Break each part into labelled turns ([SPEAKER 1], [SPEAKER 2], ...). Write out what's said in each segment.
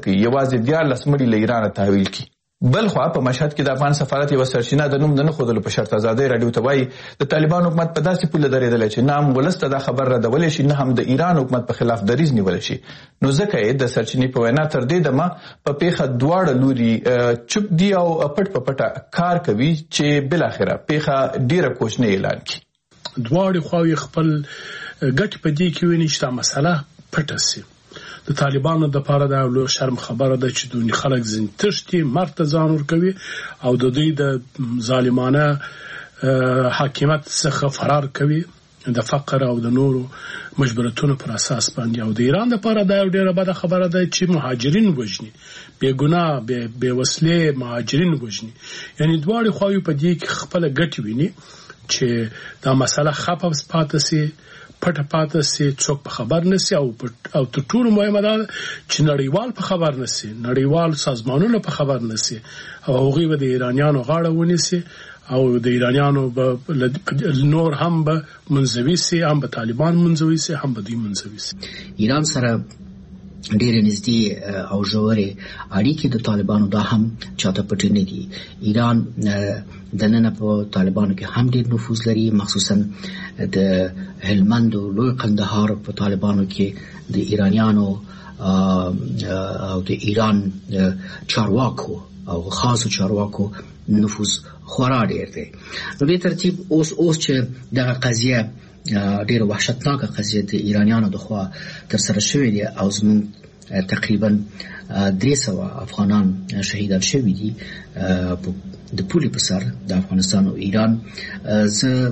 [SPEAKER 1] کوي یوازې 14 مړي له ایران تحویل کړي. بل خوا په مشهد کې د افغان سفارت یو سرچینه د نوم د نه ښودلو په شرط ازادۍ راډیو ته وایي د طالبان حکومت په داسې پوله درېدلی چې نه هم ولس ته دا خبر ردولی شي نه هم د ایران حکومت په خلاف دریځ نیولی شي. نو ځکه یې د سرچینې په وینا تر دې دمه په پیښه دواړه لوري چوپ دي او پټ په پټه کار کوي چې بالاخره پیښه ډیره کوچنۍ اعلان کړي.
[SPEAKER 2] دواړې خواوې خپل ګټې په دې کې ویني چې دا مسله پټه سي. د طالبانو د پاره دا لوی شرم خبره ده چې دوی خلک ځین تشتي مرته ځان ورکوي او د دوی د ظالمانه حاکمیت څخه فرار کوي د فقر او د نورو مجبورتونو پر اساس باندې. او د ایران د پاره دا ډیره بده خبره ده چې مهاجرین وژني بے ګناه بے وسلې مهاجرین وژني. یعنی دواړې خواوې په دې کې خپل ګټې ویني چې دا مسله خپه پاتې سي پټه پاتې سي څوک په خبر نسی او تر ټولو مهمه ده چې نړیوال په خبر نسی نړیوال سازمانونه په خبر نسی او هغوی به د ایرانیانو غاړه ونیسي او د ایرانیانو نور هم به منزوي سي هم به طالبان منزوي سي هم به دوی منزوي سي.
[SPEAKER 3] ایران سره ډېرې نږدې او ژورې اړیکې د طالبانو دا هم چاته پټې نه دي. ایران دننه په طالبانو کې هم ډېر نفوذ لري مخصوصا د هلمند او لوی قندهار په طالبانو کې د ایرانیانو او د ایران چارواکو او خاصو چارواکو نفوذ خورا ډېر دی. په دې ترتیب اوس چې دغه قضیه ډېر وحشتناکه قضیه د ایرانیانو د خوا تر سره شوې دي او زموږ تقریبا 300 افغانان شهیدان شوي دي د پولې په سر د افغانستان او ایران. زه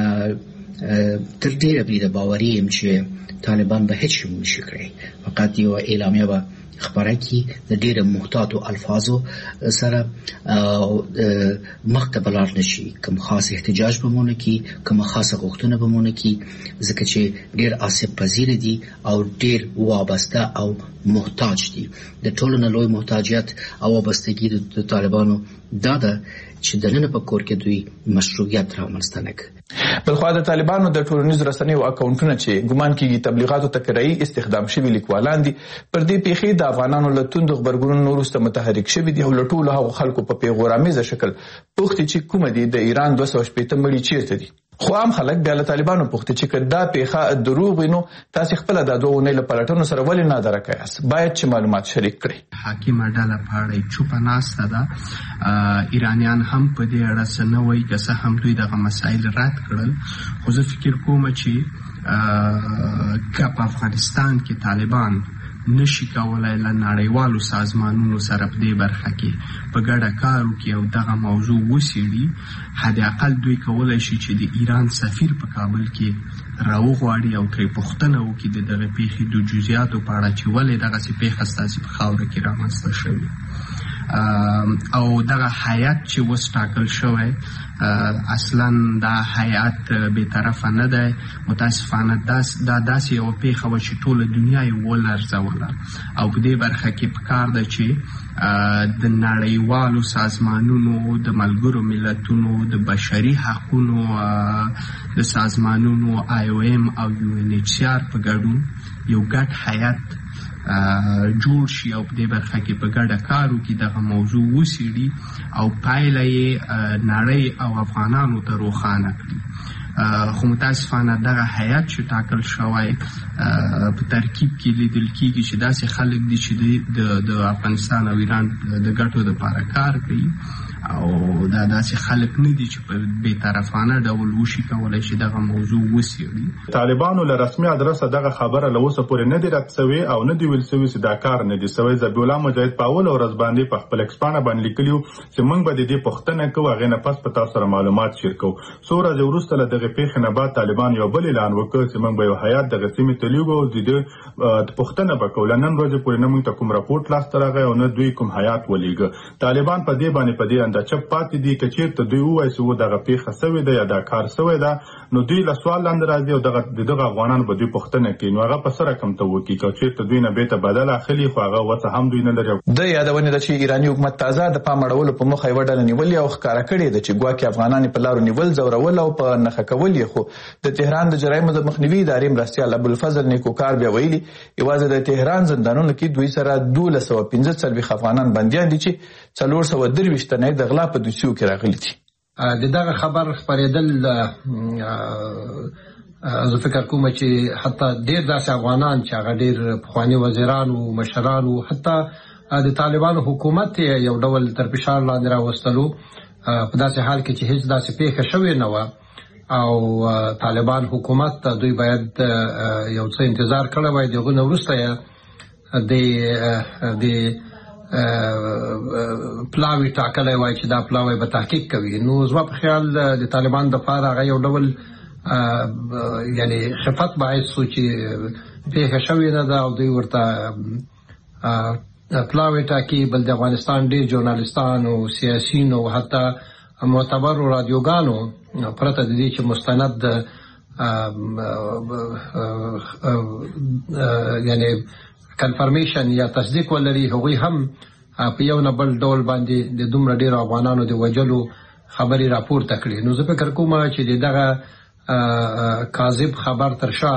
[SPEAKER 3] تر ډېره بریده باوري یم چې طالبان به هیڅ شی ونشي کړی فقط یو اعلامیه به خبره کی د ډېر محتاطو الفاظو سره مخ ته بلار نشي کوم خاص احتجاج به مونږ کی کوم خاصه غوښتنه به مونږ کی ځکه چې ډېر آسیب پذیر دي او ډېر وابسته او محتاج دي. د ټولو نه لوی محتاجیت او وابستګي د طالبانو دا ده چې دننه په کور کې دوی مشروعیت رامنځته نه کوي.
[SPEAKER 1] بلخوا د طالبانو د ټولنیزو رسنیو اکاونټونه چې ګمان کېږي تبلیغاتو ته کرایي استخدام شوي لیکوالان دي پر دې پیښې د افغانانو له توندو غبرګونونو وروسته متحرک شوي دي او له ټولو هغو خلکو په پیغورآمیزه شکل پوښتي چې کومه دي د ایران 260 مړي چیرته دي. خو عام خلک بیا له طالبانو پوښتي چې که دا پیښه دروغ وي نو تاسې خپله دا 2 اونۍ له پلټنو سره ولې نادرکه یاست باید چې معلومات شریک کړئ.
[SPEAKER 4] حاکمه ډله په اړه چوپه ناسته ده. ایرانیان هم په دې اړه څه نه وایي که څه هم دوی دغه مسایل رد کړل. خو زه فکر کوم چې که په افغانستان کې طالبان نشي کولای له نړیوالو سازمانونو سره په دې برخه کې په ګډه کار وکړي او دغه موضوع وڅېړي حد اقل دوی کولی شي چې د ایران سفیر په کابل کې راوغواړي او ترې پوښتنه وکړي د دغه پیښې د جزئیاتو په اړه چې ولې دغسې پیښه ستاسې په خاوره کې رامنځته شوې او دغه هیئت چې اوس ټاکل شوی اصلا دا هیئت بې طرفه نه دی. متاسفانه دا داسې یوه پیښه وه چې ټوله دنیا یې ولرزوله او په دې برخه کې پکار ده چې د نړیوالو سازمانونو د ملګرو ملتونو د بشري حقونو د سازمانونو IOM او UNHCR په ګډون یو ګډ هیئت جوړ شي او په دې برخه کې په ګډه کار وکړي دغه موضوع وڅېړي او پایله یې نړۍ او افغانانو ته روښانه کړي. خو متاسفانه دغه هیئت چې ټاکل شوی په ترکیب کې لیدل کېږي چې داسې خلک دي چې د افغانستان او ایران د ګټو دپاره کار کوي او دا داسې خلک نه دي چې په بې طرفانه ډول وشي کولی شي دغه موضوع وڅېړي.
[SPEAKER 5] طالبانو له رسمي ادرسه دغه خبره له اوسه پورې نه دي رد سوې او نه دي ویل سوي چې دا کار نه دي سوی. ذبیح الله مجاهد په اوله ورځ باندې په خپل ایکسپانه باندې لیکلي وو چې موږ به د دې پوښتنه کوو هغې نه پس په تاسو سره معلومات شیر کوو. څو ورځې وروسته له دغې پیښې نه بعد طالبان یو بل اعلان وکړ چې موږ به یو هیات دغه سیمې ته لیږو او د دې پوښتنه به کوو. له نن ورځې پورې نه موږ ته کوم راپورټ لاسته راغی او نه دوی کوم هیات ولیږه. طالبان په دې باندې په دې د چپ پاتې دي که چیرته دوی ووایي چې و دغه پیښه سوې ده یا دا کار سوی ده نو دوی له سوال لاندې راځي او دغه افغانان به دوی پوښتنه کوي نو هغه په څه رقم ته وکړي که چیرته دوی نه بیرته بدل اخلي خو هغه وڅه هم دوی نه لري.
[SPEAKER 1] د یادونه ده چې ایراني حکومت تازه د پام اړولو په موخه یوه ډله نیولې او ښکاره کړې ده چې ګواکې افغانان په لارو نیول ځورول او په نښه کول یې خو د تهران د جرایمو د مخنیوي ادارې مرستیال ابوالفضل نیکوکار بیا ویلي یوازې د تهران زندانونو کې دوی سره 1245 افغانان بندیان دي چې 423 تنه د غلا په دوسیو کې راغلي دي.
[SPEAKER 6] د دغه خبر خبرېدل زه فکر کوم چې حتی ډېر داسې افغانان چې هغه ډېر پخواني وزیران او مشران او حتی د طالبانو حکومت یو ډول تر فشار لاندې راوستلو په داسې حال کې چې هیڅ داسې پیښه شوې نه وه او طالبان حکومت دوی باید یو څه انتظار کړی وای دغه نه وروسته د پلاوی ټاکلی وای چې دا پلاوی به تحقیق کوي. نو زما په خیال د طالبان دپاره هغه یو ډول یعنی خفت باعث شو چې پیښه شوې نه ده او دوی ورته پلاوی ټاکي. بل د افغانستان ډېر ژورنالستان او سیاسیین او حتی معتبرو رادیوګانو پرته د دې چې مستند یعنی کنفرمیشن یا تصدیق ولري هغوی هم په یو نه بل ډول باندې د دومره ډېرو افغانانو د وژلو خبرې راپورته کړي. نو زه فکر کوم چې د دغه کاذب خبر تر شا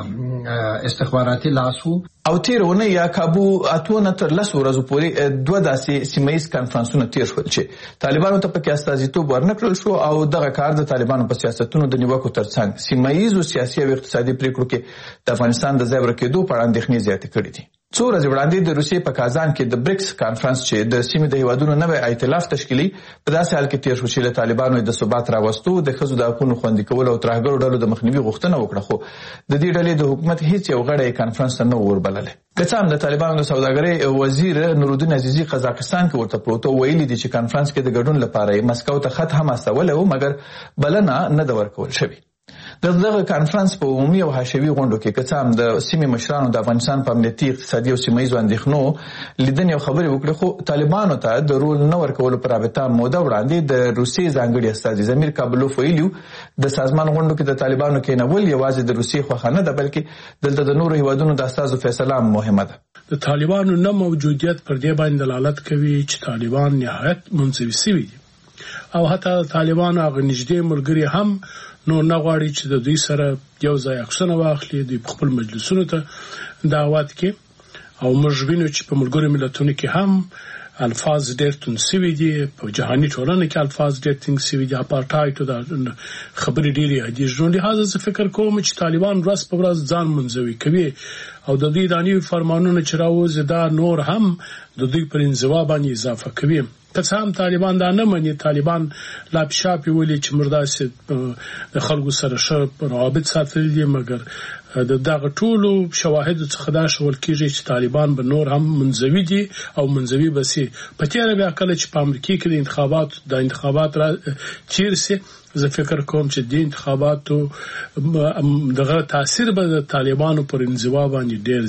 [SPEAKER 6] استخباراتي لاس وو
[SPEAKER 1] او تیرونه یا کابو اتونه تر 10 ورځې پورې دوه داسې سیمایي کانفرنسونه تیر شول چې طالبانو ته پکې استازیتوب ورنکړل شو او دغه کار د طالبانو په سیاستونو د نیوکو ترڅنګ سیمایي او سیاسي او اقتصادي پریکړو کې د افغانستان د ځای ورکېدو په اړه اندېښنې زیاتې کړې دي. څو ورځې وړاندې د روسیې په کازان کې د بریکس کانفرنس چې د سیمې د هیوادونو نوی ائتلاف تشکیلي په داسې حال کې تیر شو چې له طالبانو د ثبات راوستو د ښځو د حقونو خوندي کول او ترهګرو ډلو د مخنیوي غوښتنه وکړه خو د دې ډلې د حکومت هیڅ یو غړی کانفرنس ته نه وربللی. که څه هم د طالبانو د سوداګرۍ وزیر نورالدین عزیزي قزاقستان کې ورته پروتو ویلي دي چې کانفرنس کې د ګډون لپاره مسکو ته خط هم استولی و مګر بلنه نه ده ورکول شوې. دغه کانفرنس په عمومي او حاشوي غونډو کې که څه هم د سیمې مشرانو د افغانستان په امنیتي اقتصادي او سیمهییزو اندېښنو لیدنې او خبرې وکړې خو طالبانو ته د رول نه ورکولو په رابطه موده وړاندې د روسیې ځانګړي استازي زمیر کابلوف ویلي د سازمان غونډو کې د طالبانو کېنول یوازې د روسیې خوښه نه ده بلکې دلته د نورو هیوادونو د استازو فیصله هم مهمه ده.
[SPEAKER 2] د طالبانو نه موجودیت پر دې باندې دلالت کوي چې طالبان نهایت منزوي شوي دي او حتی طالبانو هغه نږدې ملګري هم نو نه غواړي چې د دوی سره یو ځای عکسونه واخلي دوی خپل مجلسونو ته دعوت کې او موږ وینو چې په ملګرو ملتونو کې هم الفاظ ډېر توند سوي دي په جهاني ټولنه کې الفاظ ډېر تنګ سوي دي اپارټایډ د خبرې ډېرې عادي ژوند لحاظه زه فکر کوم چې طالبان ورځ په ورځ ځان منزوي کوي او د دوی د نوي فرمانونو چې راوځي دا نور هم د دوی پر انزوا باندې اضافه کوي. که څه هم طالبان دا نه مني طالبان لا پشاپي ولي چې مرداسې د خلکو سره ښه روابط ساتلي دي مګر د دغه ټولو شواهدو څخه دا ښول کېږي چې طالبان به نور هم منزوي دي او منزوي به سي. په تېره بیا کله چې په امریکا کې د انتخابات را تیر سي زه فکر کوم چې د انتخاباتو دغه تاثیر به د طالبانو پر انزوا باندې ډېر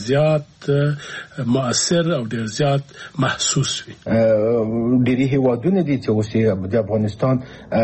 [SPEAKER 2] زیات مؤثر او ډېر زیات محسوس وي.
[SPEAKER 7] ډېری هیوادونه دي چې اوس د افغانستان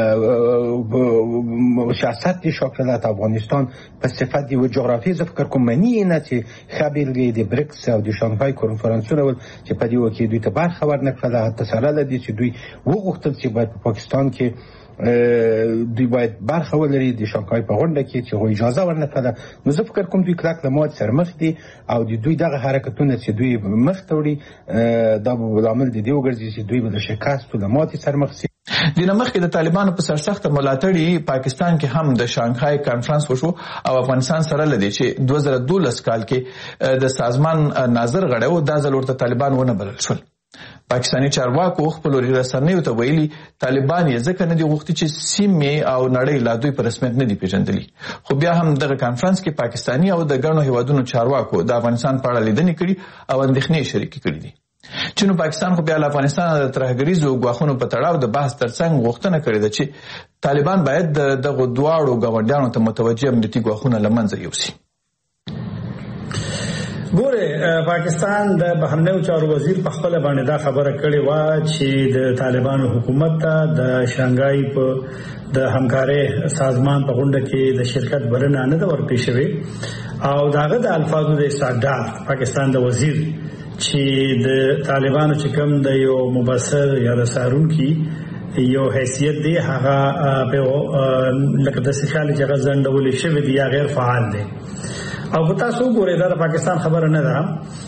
[SPEAKER 7] سیاست شاکلت افغانستان په صفت یو جغرافیه زه فکر کوم منی نه چې خبرګي د بریکس او د شانګهای کنفرانسونه ول چې په دې وخت دوی ته بار خبر نه کړل حتی سره لدی چې دوی وغوښتل چې په پاکستان کې دوی باید برخه ولري د شانګهای په غونډه کې چې هغوی اجازه ورنکړه. نو زه فکر کوم دوی کلک له مات سره مخ دي او د دوی دغه حرکتونه چې دوی مخ ته وړي دا به لامل د دې وګرځي چې دوی به د شکست او د ماتې سره مخ شي.
[SPEAKER 1] د مخکې د طالبانو په سرسخته ملاتړي پاکستان کې هم د شانګهای کانفرنس وشو او افغانستان سره لدی چې 2012 کال کې د سازمان ناظر غړی او د ځل ورته طالبان ونه بلل شول. پاکستاني چارواکو خپل رسنیو ته ویلي طالبان یې ځکه نه دي غوښتي چې سیمې او نړۍ لا دوی په رسمیت نه دي پیژندلي. خو بیا هم دغه کانفرنس کې پاکستاني او د ګڼو هیوادونو چارواکو د افغانستان په اړه لیدنې کړي او اندېښنې شریکې کړي دي. چین او پاکستان خو بیا له افغانستان د ترهګریزو ګواښونو په تړاو د بحث ترڅنګ غوښتنه کړې ده چې طالبان باید دغه دواړو ګاونډیانو ته متوجه امنیتي ګواښونه له منځه یوسي.
[SPEAKER 8] ګوره پاکستان د بهرنیو چارو وزیر په خپل باندې دا خبره کړې و چې د طالبانو حکومت ته د شانګهای په د همکارۍ سازمان په غونډه کې د شرکت بلنه نه ده ورکړې شوې او داغه د الفاظو د استعداد پاکستان د وزیر چې د طالبانو چې کوم د یو مبصر یا د سارونکي یو حیثیت دی هغه په لکه د خیال چې هغه ځنډول شوی دی یا غیر فعال دی او تاسو ګورئ دا پاکستان خبره نه ده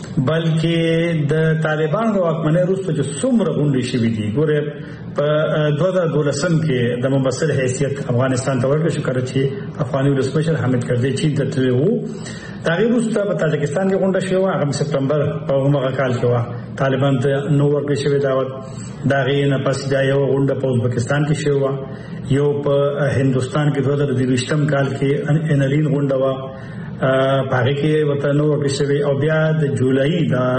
[SPEAKER 8] بلکې د طالبانو د واکمنۍ وروسته چې څومره غونډې شوې دي ګورئ په 2012 کې د مبصر حیثیت افغانستان ته ورکړل شو کړه چې افغاني ولسمشر حامد کرزي چین ته تللی وو دا وروسته په تاجکستان کې غونډه شوه هغه سپتمبر په هغه کال کې و طالبان ته نو ورکړل شوی دعوت دا غي نه پس دا یو غونډه په ازبکستان کې شوه یو په هندستان کې 2022 کال کې انلین غونډه و پاره کې وته نو ورکشوي او بیا د جولای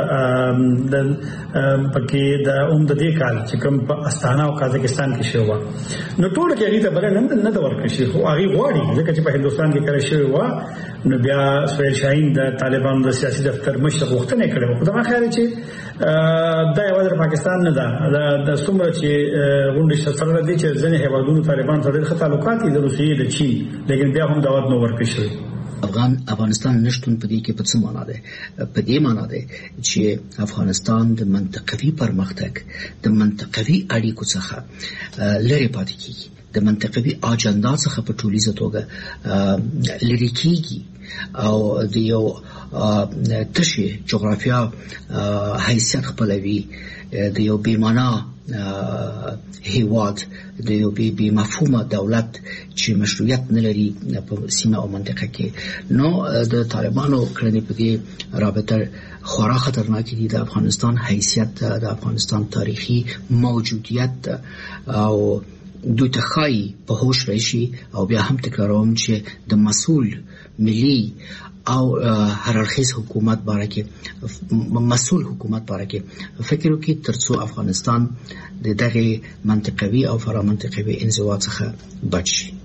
[SPEAKER 8] د پکې د دې کال چې کوم په استانا او قزاقستان کې شوه نو ټول کې هغه ته بل نه ورکشي خو هغه غواړي ځکه چې په هندستان کې کړی شوی و نو بیا سهیل شاهین د طالبانو د سیاسي دفتر مشر غوښتنه کړې و خدای خیر چې دا یو د پاکستان نه ده د څومره چې غونډه سره دي چې ځنې هیوادونو طالبان سره د تعلقات د روسیې د چین لیکن بیا هم دعوت نو ورکشي
[SPEAKER 3] افغانستان نشټون په دې کې په څه معنا ده په دې معنا ده چې افغانستان د منطقوي پرمختګ د منطقوي اړیکو څخه لري پاتې کیږي د منطقوي اجنډا څخه په ټولیزه توګه لري کیږي او د یو تشي جغرافیا حیثیت خپلوي د یو بیمانا هیواد د یو بی مفهومه دولت چې مشروعیت نه لري په سیمه او منطقه کې نو د طالبانو کړنې په دې رابطه خورا خطرناکې دي د افغانستان حیثیت د افغانستان تاریخي موجودیت او دوی ته خای په هوش راشي او بیا هم تکراروم چې د مسؤل ملي او هررخیز حکومت باره کې مسؤل حکومت باره کې فکر وکړي ترڅو افغانستان د دغه منطقوي او فرامنطقوي انزوا څخه بچ شي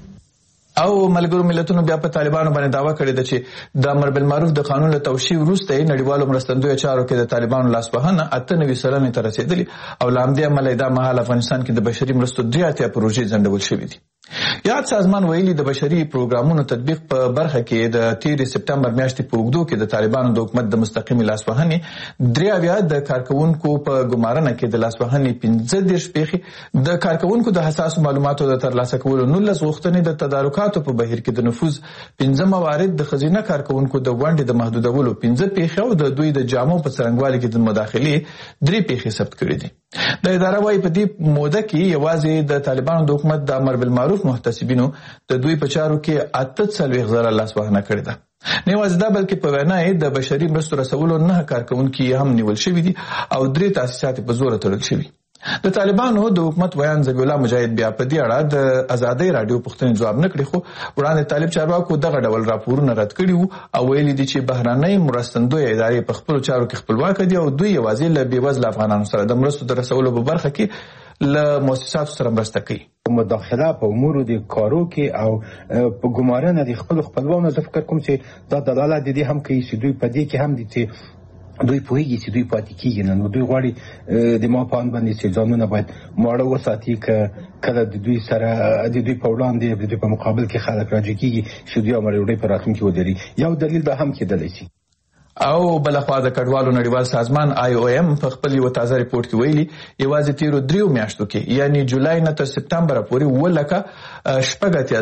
[SPEAKER 1] او ملګرو ملتونو بیا په طالبانو باندې دعوا کړې ده چې د امر بالمعروف د قانون له توشیح وروسته نړیوالو مرستندویو چارو کې د طالبانو لاسوهنه 98 سلنې ته رسیدلی او لامدې عمل دا مهال افغانستان کې د بشري مرستو 3 پروژې ځنډول شوې دي یاد سازمان ویلي د بشري پروګرامونو تطبیق په برخه کې د 13 سپتمبر میاشتې په اوږدو کې د طالبانو د حکومت د مستقیم لاسوهنې 3 د کارکونکو په ګمارنه کې د لاسوهنې 15 پیښې د کارکونکو د حساس معلوماتو د ترلاسه کولو 19 غوښتنې د تدارکاتو په بهیر کې د نفوذ 15 موارد د خزینه کارکونکو د ونډې د محدودولو 15 پیښې او د دوی د جامو په څرنګوالي کې د مداخلې 3 پیښې ثبت کړې دي د اداره وايي په دې موده کې یوازې د طالبانو د حکومت د امر بالمعروف محتسبینو د دوی په چارو کې 48,000 لاسوهنه کړې ده نه یوازې دا بلکې په وینا یې د بشري مرستو رسولو 9 کارکونکي هم نیول شوي دي او 3 تاسیسات په زور تړل شوي د طالبانو د حکومت ویان ذبیح الله مجاهد بیا په دې اړه د ازادۍ رادیو پوښتنې جواب نه کړی خو وړاندې طالب چارواکو دغه ډول راپورونه رد کړي وو او ویلي دي چې بهرنۍ مرستندوی ادارې په خپل چارو کې خپلواک دي او دوی یوازې له بېوزله افغانانو سره د مرستو د رسولو په برخه کې له مؤسساتو سره مرسته کوي
[SPEAKER 7] مداخله په امور د کارو کې او په ګمارنه د خپلوانو د فکر کوم چې دا دلالت دي هم کوي چې دوی په دې کې هم دي چې دوی پوهیږي چې دوی پاتې کیږي نو دوی غواړي د ما پان باندې چې ځانونه باید ماړه وساتي کله د دوی سره د دوی په وړاندې د دوی په مقابل کې خلک راځي کیږي چې دوی امرې په راتلونکي ودري یو دلیل دا هم کېدلی شي
[SPEAKER 1] او بلخوا د کډوالو نړیوال سازمان IOM په خپل یو تازه ریپورت کې ویلي یوازې تیرو 3 میاشتو کې یعنی جولای نه تر سپتمبر پورې ولکه شپږ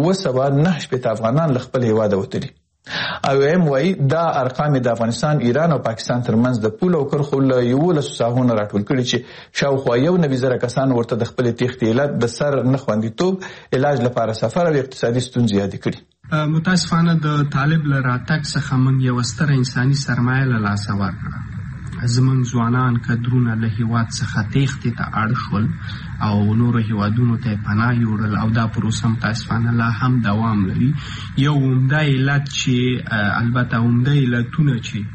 [SPEAKER 1] 1909 افغانان له خپل هیواده وتلي IOM وايي دا ارقام د افغانستان ایران او پاکستان ترمنځ د پول او کرخو له 11 ساحونو راټول کړي چې شاوخوا 1,000 کسان ورته د خپل تېښتې علت د سر نه خوندیتوب علاج لپاره سفر او اقتصادي ستونزې یاد کړي
[SPEAKER 4] متاسفانه د طالب له راتګ څخه موږ یو ستره انساني سرمایه له لاسه ورکړه زموږ ځوانان کدرونه له هیواد څخه تېښتې ته اړ شول او نورو هیوادونو ته پناه یوړل او دا پروسه متاسفانه لا هم دوام لري یو عمده علت چې البته عمده علتونه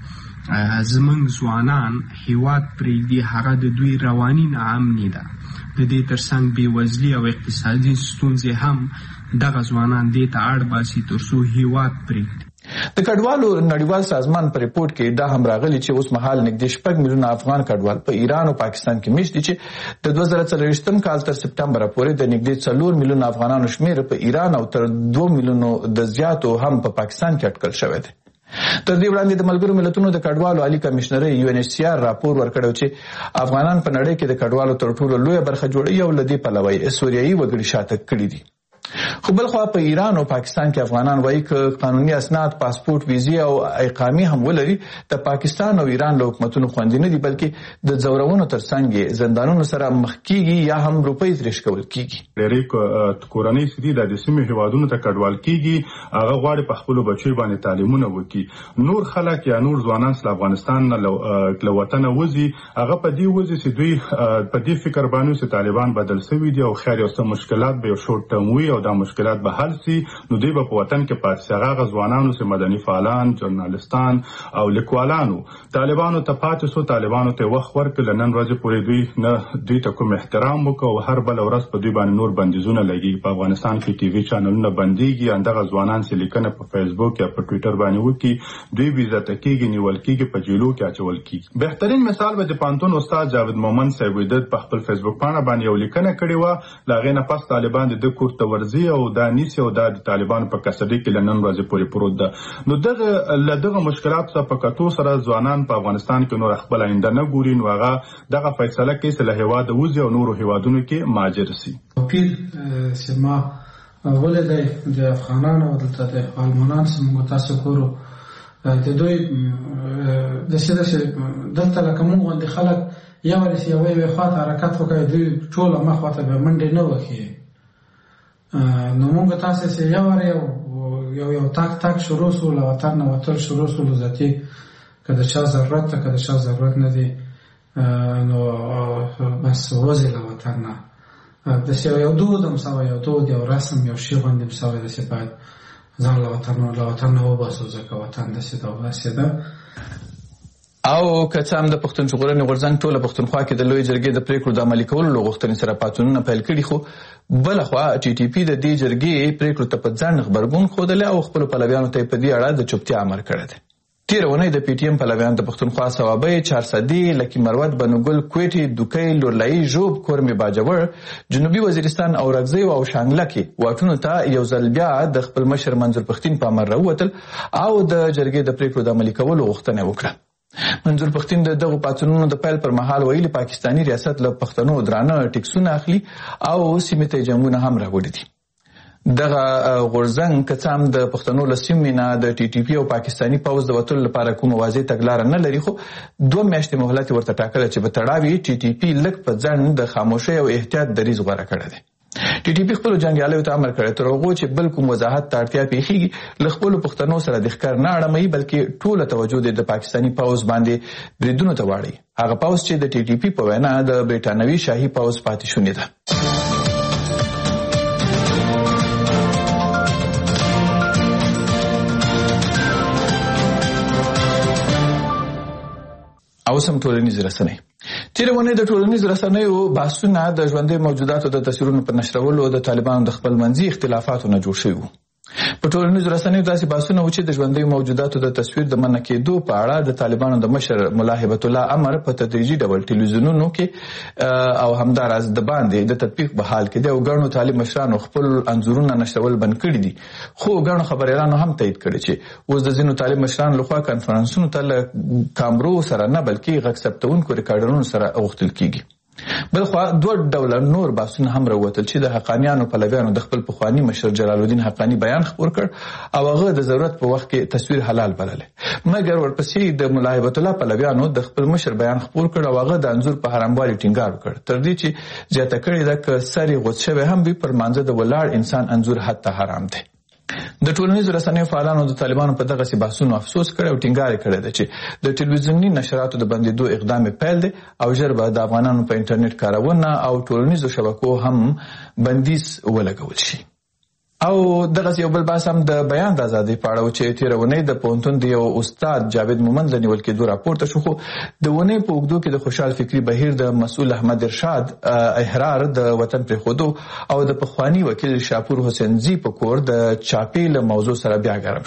[SPEAKER 4] چې زموږ ځوانان هیواد پرېږدي هغه د دوی رواني ناامني ده د دې ترڅنګ بېوزلي او اقتصادي ستونزې هم دغه ځوانان دې ته اړ باسي ترڅو هیواد پرېږدي
[SPEAKER 1] د کډوالو نړیوال سازمان په ریپورت کې دا هم راغلی چې اوس مهال نږدې 6 میلیونه افغان کډوال په ایران او پاکستان کې میشت دي چې د 2024 کال تر سپټمبر پورې د نږدې 4 میلیونه افغانانو شمیر په ایران او تر 2 میلیونو د زیاتو هم په پاکستان کې اټکل شوی دی. تر دې وړاندې د ملګرو ملتونو د کډوالو عالی کمشنري UNHCR راپور ورکړی چې افغانان په نړۍ کې د کډوالو تر ټولو لویه برخه جوړي او لدې پلوي سوریایي وګړي شاته کړي دي. خو بل خو په ایران او پاکستان کې افغانان وایي چې قانوني اسناد، پاسپورت، ویزې او اقامې هم ولري د پاکستان او ایران له حکومتونو خوندي نه دي، بلکې د ځورونو ترڅنګ زندانونو سره مخ کیږي یا هم روپۍ ترش کول کیږي.
[SPEAKER 5] ډېرې کورنۍ سړي د سیمې هیوادونو ته کډوال کیږي، هغه غواړي په خپل بچو باندې تعلیمونه وکړي. نور خلک یا نور ځوانان له افغانستان له وطن وځي، هغه په دې وځي چې دوی په دې فکر باندې چې طالبان بدل شوي دي او خیر یو څه مشکلات به یو شورت ټرم وي او دا مشکلات به حل سي، نو دوی به په وطن کې پاتې شي. هغه ځوانانو چې مدني فعالان، ژورنالستان او لیکوالانو طالبانو ته پاتې شو، طالبانو ته وخت ورکړل، نن ورځ پورې دوی ته کوم احترام وکړو. هر بل ورځ په دوی باندې نور بندیزونه لګي. په افغانستان کې ټي وي چینلونه بنديږي، اندغه ځوانان چې لیکنه په فیسبوک یا په ټوئیټر باندې وکړي دوی بې عزته کیږي، نیول کیږي، په جیلو کې اچول کیږي. بهترین مثال به د پانتون استاد جاوید مومن صاحب د په خپل فیسبوک باندې یو لیکنه کړې و، لاغې نه پس طالبان د کور ته ورځي او دا نیسي او دا د طالبان په کسټډي کې لنن ورځې پورې پروت ده. نو دغه مشکلات څخه په کتو سره ځوانان په افغانستان کې نور خپل آینده نه ګوري، نو هغه دغه فیصله کوي چې له هیواد وځي او نورو هیوادونو کې مهاجر شي.
[SPEAKER 9] پیر سما ولې د افغانانو دلته د المانان سمو تاسو کورو د دوی د سیده دلته لکه موږ باندې خلک یو ورس یو خواته حرکت وکړي، دوی ټول مخواته به منډې نه وکړي. نو موږ تاسو سره یو تاک شروع سو، له وطن نه وتل شروع سو، ذاتي کله چا ضرورت ته کله چا ضرورت نه دی، نو بس وځي له وطن نه د یو دود هم سوا یو دود یو رسم یو شی باندې سوا د سپاد ځان له وطن نه وباسو، ځکه وطن د سیده واسیده.
[SPEAKER 1] او که څه هم د پښتون ژغورنې غورځنګ ټوله پښتونخوا کې د لوی جرګې د پریکړو د عملي کولو غوښتنې سره پاڅونونه پیل کړي، خو بلخوا TTP د دې جرګې پریکړو ته په ځان غبرګون ښودلی او خپلو پلویانو ته یې په دې اړه د چوپتیا امر کړی دی. تېره اونۍ د PTM پلویان د پښتونخوا صوابۍ، چارسدي، لکي مروت، بنوګل، کوټې، دوکۍ، لورلایي، ژوب، کورمې باجوړ، جنوبي وزیرستان او رګزیو او شانګله کې واټونو ته یو ځل بیا د خپل مشر منظور پښتین په امر راووتل او د جرګې د پریکړو د عملي کولو غوښتنه وکړه. منظور پښتین د دغو پاڅونونو د پیل پر مهال ویلي پاکستاني ریاست له پښتنو درانه ټیکسونه اخلي او سیمې ته جنګونه هم راوړي دي. دغه غورځنګ که څه هم د پښتنو له سیمې نه د TTP او پاکستاني پوځ د وتلو لپاره کومه واضح تګلاره نه لري، خو 2 میاشتې مهلت ورته ټاکلی چې په تړاو TTP لږ په ځنډ د خاموشۍ او احتیاط دریځ غوره کړی دی. TTP خپلو جنګیالیو ته امر کړی تر هغو چې بل کوم وضاحت ته اړتیا پیښیږي له خپلو پښتنو سره د ښکار نه اړموي، بلکې ټوله توجه د پاکستاني پوځ باندې بریدونو ته واړوي، هغه پوځ چې د TTP په وینا د برټانوي شاهي پوځ پاتې شونې ده. او سم ټولنیز رسنۍ تېره اونۍ د ټولنیزو رسنیو بحثونه د ژوندیو موجوداتو د تصویرونو په نشرولو د طالبانو د خپل منځي اختلافاتو نه جوړ شوي وو. په ټولنیزو رسنیو داسې بحثونه و چې د ژوندیو موجوداتو د تصویر د منع کېدو په اړه د طالبانو د مشر ملا هیبت الله امر په تدریجي ډول ټلویزیونونو کې او همداراز د باندې د تطبیق په حال کې دی او ګڼو طالب مشرانو خپل انځورونه نشرول بند کړي دي، خو ګڼو خبریالانو هم تایید کړي چې اوس د ځینو طالب مشرانو لخوا کانفرنسونو ته له کامرو سره نه بلکې غږ ثبتونکو ریکارډرونو سره غوښتل کیږي. بلخوا 2 ډوله نور بحثونه هم راووتل چې د حقانیانو پلویانو د خپل پخواني مشر جلال الدین حقانی بیان خپور کړ او هغه د ضرورت په وخت کې تصویر حلال بللی، مګر ورپسې د ملا هیبت الله پلویانو د خپل مشر بیان خپور کړ او هغه د انځور په حراموالي ټینګار وکړ، تر دې چې زیاته کړې ده که سر یې غوڅ شوی هم وي پر مانځه د ولاړ انسان انځور حتی حرام دی. د ټولنیزو رسنیو فعالانو د طالبانو په دغسې بحثونو افسوس کړی او ټینګار کړی ده چې د ټلویزیوني نشراتو د بندېدو اقدام پیل دی او ژر به د افغانانو په انټرنیټ کارونه او ټولنیزو شبکو هم بندیز ولګول شي. او دغه یو بل بحث هم د بیان د ازادۍ په اړه و چې تېره اونۍ د پوهنتون د یو استاد جاوید مومند له نیول کېدو راپورته شو، خو د اونۍ په اوږدو کې د خوشحال فکري بهیر د مسؤل احمد ارشاد احرار د وطن پرېښودو او د پخواني وکیل شاپور حسین زی په کور د چاپې له موضوع سره بیا ګرم شو.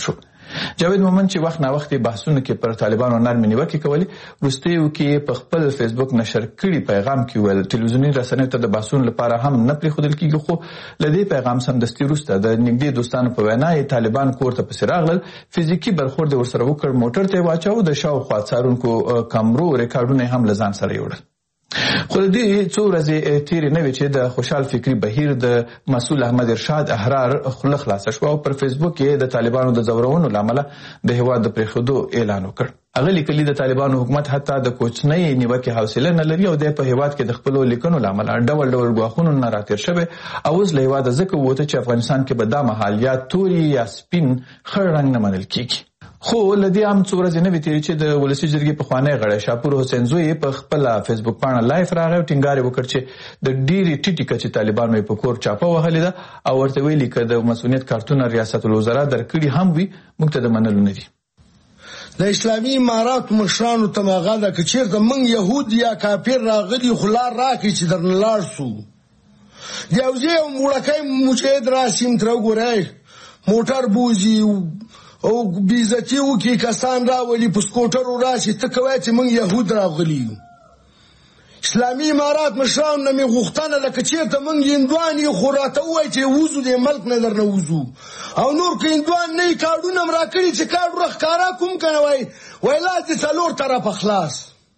[SPEAKER 1] جاوید مومن چې وخت نا وخت بحثونه کې پر طالبانو نرمې نیوکې کولې، وروستیو کې په خپل فیسبوک نشر کړي پیغام کې ویل ټلویزیوني رسنیو ته د بحثونو لپاره هم نه پرېښودل کېږي، خو له دې پیغام سمدستي وروسته د نږدې دوستانو په وینا طالبان کور ته پسې راغلل، فزیکي برخورد یې ورسره وکړ، موټر ته یې واچاوه، د شاوخوا څارونکو کامرو ریکارډونه هم له ځان سره یوړل. خو د دې څو ورځې تېرې نه وې چې د خوشحال فکري بهیر د مسؤل احمد ارشاد احرار خوله خلاصه شوه او پر فیسبوک کې د طالبانو د ځورونو له امله د هېواد د پرېښودو اعلان وکړ. هغه لیکلي د طالبانو حکومت حتی د کوچنۍ نیوکې حوصله نه لري او دی په هېواد کې د خپلو لیکنو له امله ډول ډول ګواښونو نه راتېر شوی او اوس له هېواده ځکه ووته چې افغانستان کې به دا مهال یا توري یا سپین خړ رنګ نه منل کېږي. خو له دې هم څو ورځې نه وې تېرې چې د ولسي جرګې پخوانی غړی شاپور حسین زوی په خپله فیسبوک پاڼه لایف راغی او ټینګار یې وکړ چې د ډېرې ټیټې کچې طالبانو یې په کور چاپه وهلې ده او ورته ویلي که د مسؤلیت کارتونه ریاست الوزرا درکړي هم وي موږ ته د منلو نه دي.
[SPEAKER 10] د اسلامي اماراتو مشرانو ته مې غږ ده که چېرته موږ یهود یا کافر راغلي خو لار راکړي چې درنه لاړ سو. د یو ځای یو موړکی مجاهد راسي م ترې وګورئ موټر بوځي او بیزتي وکړي کسان راولي په سکوټرو راشي ته کوی چې موږ یهود راغلي یو. اسلامي امارات مشرانو نه مې غوښتنه ده که چېرته موږ هندوان یو خو راته ووایي چې وځو دې ملک نه درنه وځو او نور که هندوان نه یي کارډونه م راکړي چې کارډ ښکاره کوم که نه وایي لاس دې څلور طرفه خلاص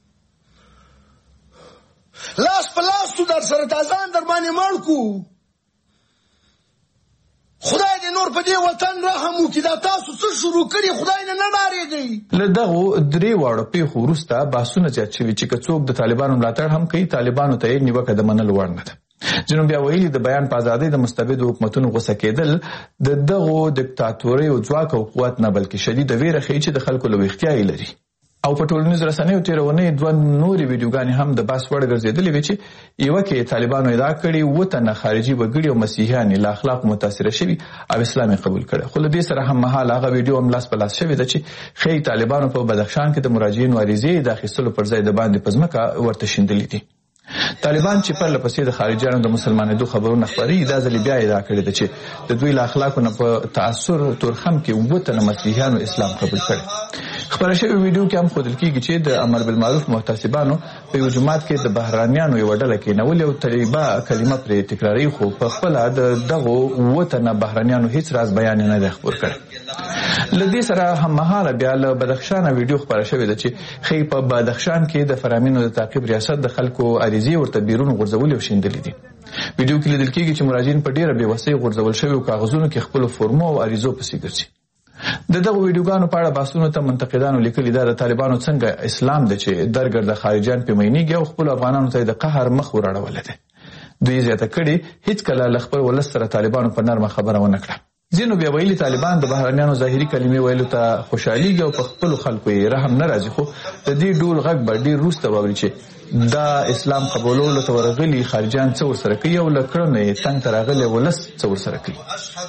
[SPEAKER 10] لاس په لاس تو در سره تازان در باندې مړ کو. خدای دې نور په دې وطن رحم وکړي دا تاسو څه شروع کړي خدای نه ډارېږئ.
[SPEAKER 1] له دغو درې واړو پیښو وروسته بحثونه زیات شوي چې که څوک د طالبانو ملاتړ هم کوي طالبانو ته یې نیوکه د منلو وړ نه ده. ځینو بیا ویلي د بیان په ازادۍ د مستبدو حکومتونو غوسه کېدل د دغو دیکتاتوریو ځواک او قوت نه بلکې شدیده ویره ښیي چې د خلکو له ویښتیا یې لري. او په ټولنیزو رسنیو تېره اونۍ دوه نورې ویډیوګانې هم د بحث وړ ګرځېدلې وې چې یوه کې طالبانو ادعا کړې 7 تنه خارجي وګړي او مسیحیان له اخلاقو متاثره شوي او اسلام یې قبول کړی. خو له دې سره هم مهال هغه ویډیو هم لاس په لاس شوې ده چې ښایي طالبانو په بدخشان کې د مراجعینو عریضې د اخیستلو پر ځای د باندې په ځمکه ورته شیندلې دي. طالبان چې پرله پسې د خارجیانو د مسلمانېدو خبرونه خپروي دا ځلې بیا ادعا کړې ده چې د دوی له اخلاقو نه په تاثر تورخم کې 7 تنه مسیحیانو اسلام قبول کړی. خبره شوې ویډیو کې هم ښودل کېږي چې د امر بالمعروف محتسبانو په یو جومات کې د بهرانیانو یوه ډله کېنولې او طیبه کلمه پرې تکراروي خو په خپله د دغو 7 تنه بهرانیانو هیڅ راز بیان نه دی خپور کړی. له دې سره هممهاله بیا له بدخشانه ویډیو خپره شوې ده چې ښایي په بدخشان کې د فرامینو د تعقیب ریاست د خلکو عریضې ورته بیرون غورځولې او شیندلې دي. ویډیو کې لیدل کېږي چې مراجعین په ډېره بېوسۍ غورځول شویو کاغذونو کې خپلو فورمو او عریضو پسې ګرځي. د دغو ویډیوګانو په اړه بحثونو ته منتقدانو لیکلي دا د طالبانو څنګه اسلام دی چې درګرده خارجیان پې مینېږي او خپلو افغانانو ته یې د قهر مخ وراړولی دی. دوی زیاته کړي هېڅکله له خپل ولس سره طالبانو په نرمه خبره ونه کړه. ځینو بیا ویلي طالبان د بهرانیانو ظاهري کلمې ویلو ته خوشحالېږي او په خپلو خلکو یې رحم نه راځي خو د دې ډول غږ به ډېر وروسته واوري چې دا اسلام قبولولو ته ورغلي خارجیان څه ورسره کوي او له کړنو یې تنګ ته راغلی ولس څه ورسره کوي.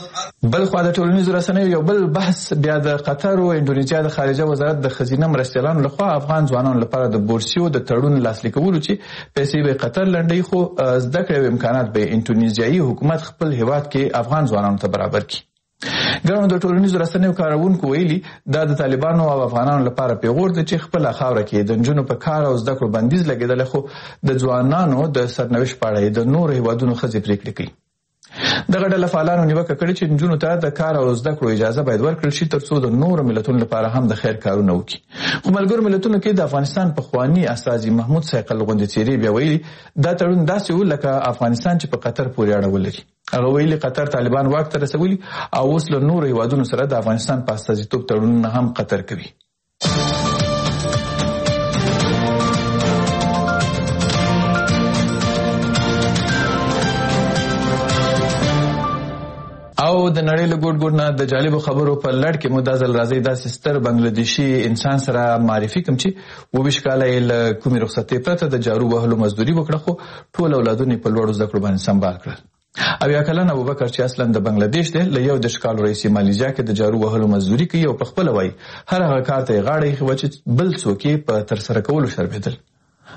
[SPEAKER 1] بل خوا د ټولنیزو رسنیو یو بل بحث بیا د قطر او انډونیزیا د خارجه وزارت د ښځینه مرستیالانو لخوا افغان ځوانانو لپاره د بورسیو د تړون لاسلیک کولو چې پیسې به قطر لنډوي خو زده کړې او امکانات به انډونیزیایي حکومت خپل هیواد کې افغان ځوانانو ته برابر کړي. ګڼو د ټولنیزو رسنیو کاروونکو ویلي دا د طالبانو او افغانانو لپاره پیغور دی چې خپله خاوره کې د نجونو په کار او زده کړو بندیز لګېدلی خو د ځوانانو د سرنوشت په اړه د نورو هیوادونو ښځې پرېکړې کوي. دغه ډله فعالانو نیوکه کړې چې نجونو ته د کار او زده کړو اجازه باید ورکړل شي تر څو د نورو ملتونو لپاره هم د خیر کارونه وکړي. خو ملګرو ملتونو کې د افغانستان پخواني استازي محمود صیقل غوندې څېرې بیا ویلي دا تړون داسې و لکه افغانستان چې په قطر پورې اړه ولري. هغه ویلي قطر طالبان واک ته رسولي او اوس له نورو هیوادونو سره د افغانستان په استازیتوب تړونونه هم قطر کوي. او د نړۍ له ګوټ ګوټ نه د جالبو خبرو په لړ کې مو دا ځل راځي داسې ستر بنګلادیشي انسان سره معرفي کوم چې 22 کاله یې له کومې رخصتۍ پرته د جارو وهلو مزدوري وکړه خو ټول اولادونه یې په لوړو زده کړو باندې سمبال کړل. اویا کلن ابوبکر چې اصلا د بنگلاديش دی له 11 کالو رئیس مالیزیا کې د جارو وهلو مزدوري کوي او په خپل وای هر هغه کار ته غاړه یې خوچ بل څوک په تر سره کولو شرمېدل.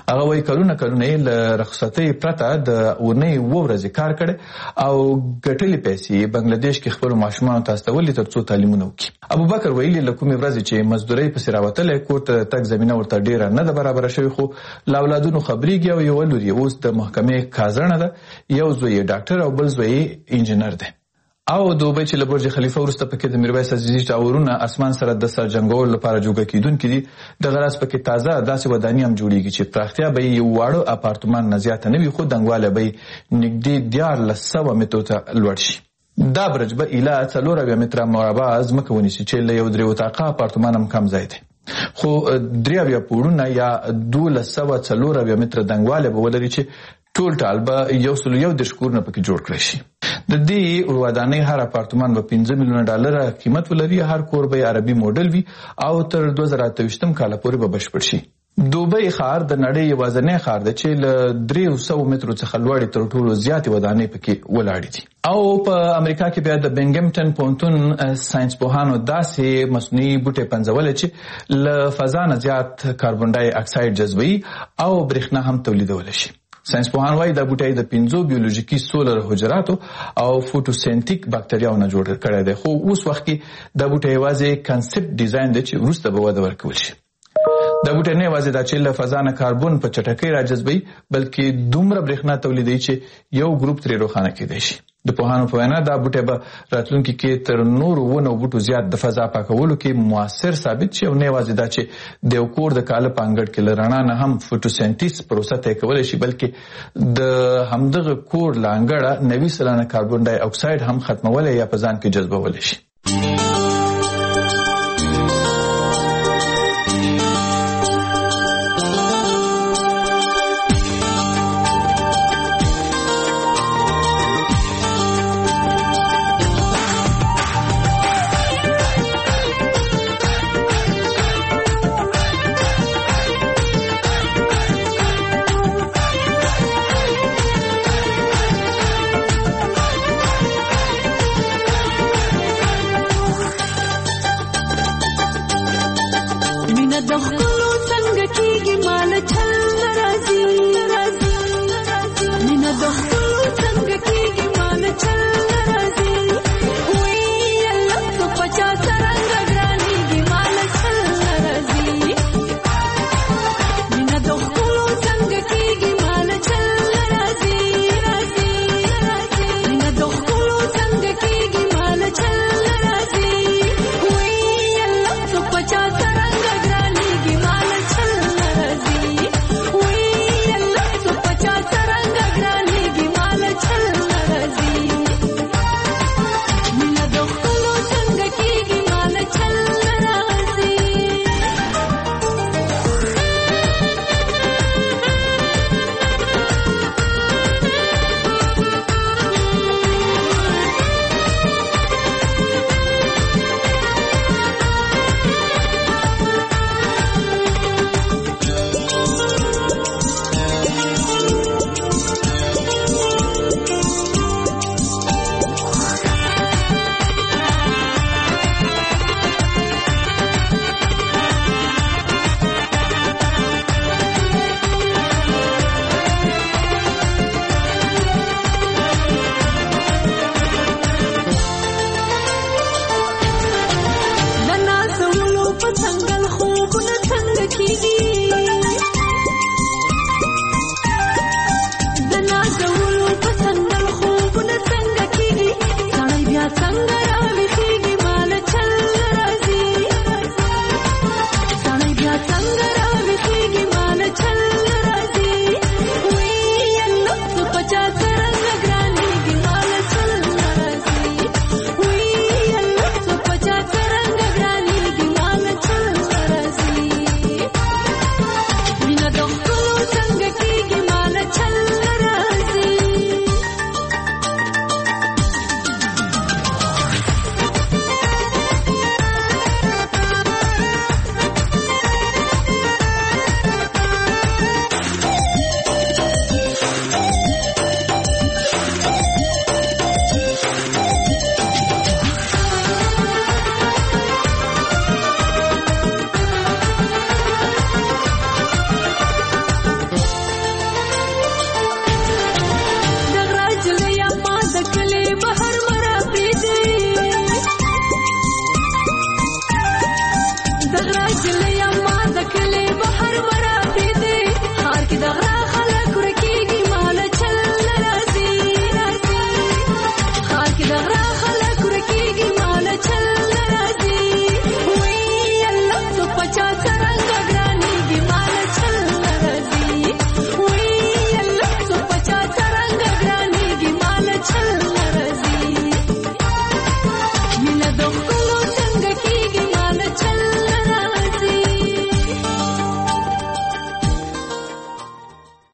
[SPEAKER 1] هغه وایي کلونه له رخصتۍ پرته د اونۍ 2 ورځې کار کړی او ګټلې پیسې بنگلاديش کې خپل ماشومانو ته استولې ترڅو تعلیمونه وکړي. ابوبکر ویلي له کومې ورځې چې مزدورۍ پسې راوتلی کور ته تګ زمینه ورته ډیره نه ده برابره شوې، خو له اولادونو خبرېږي او یوه لور یې اوس د محکمې کازڼه ده، یو زوی یې ډاکټر او بل زوی یې انجینر دی. او دوبۍ چې له برج خلیفه وروسته پکې د میرویس عزیزي ټاورونه اسمان سره د سر جنګولو لپاره جوګه کیدونکي دي. د غراس پکې تازه داسې ودانۍ هم جوړیږي چې پراختیا به یې یو واړه اپارتمان نه زیاته نه وي، خو دنګواله به یې نږدې 1400 مترو ته لوړ شي. دا برج به ایله 4 متره مربع ځمکه ونیسي چې له یو 3 اتاقه اپارتمان هم کم ځای دی، خو 3 پوړونه یا 1204 متره دنګواله به ولري چې ټول ټال به 101 کورونه پکې جوړ کړی شي. د دې ودانۍ هر اپارتمان به $5 میلیونه قیمت ولري، هر کور به عربي موډل وي او تر 2028 کال پورې به بشپړ شي. دوبۍ ښار د نړۍ یوازینی ښار دی چې له 300 مترو څخه لوړې تر ټولو زیاتې ودانۍ پکې ولاړې دي. او په امریکا کې بیا د بنګمټن پونتون ساينس پوهانو داسې مصنوعي بوټي پنځولې چې له فضا نه زیات کاربن ډای اکساید جذبوي او برېښنا هم تولیدولی شي. ساينس پوهان وايي دا بوټي د 5 بیولوژیکي سولر حجراتو او فوټوسنتیک باکټریاو نه جوړ کړی دی، خو اوس وخت کې دا بوټي یوازې کنسپټ ډیزاین دی چې وروسته به وده ورکول شي. دا بوټي نه یوازې دا چې له فضا نه کاربن په چټکۍ راجذبوي بلکې دومره برېښنا تولیدوي چې یو ګروپ ترې روښانه کېدای شي. د پوهانو په وینا دا بوټي به راتلونکي کې تر نورو ونو بوټو زیات د فضا پاکولو کې موثر ثابت شي، او نه یوازې دا چې د یو کور د کاله په انګړ کې له رڼا نه هم فوټوسنتیز پروسه طی کولی شي، بلکې د همدغه کور له انګړه 90% کاربن ډای اکساید هم ختمولی یا په ځان کې جذبولی شي.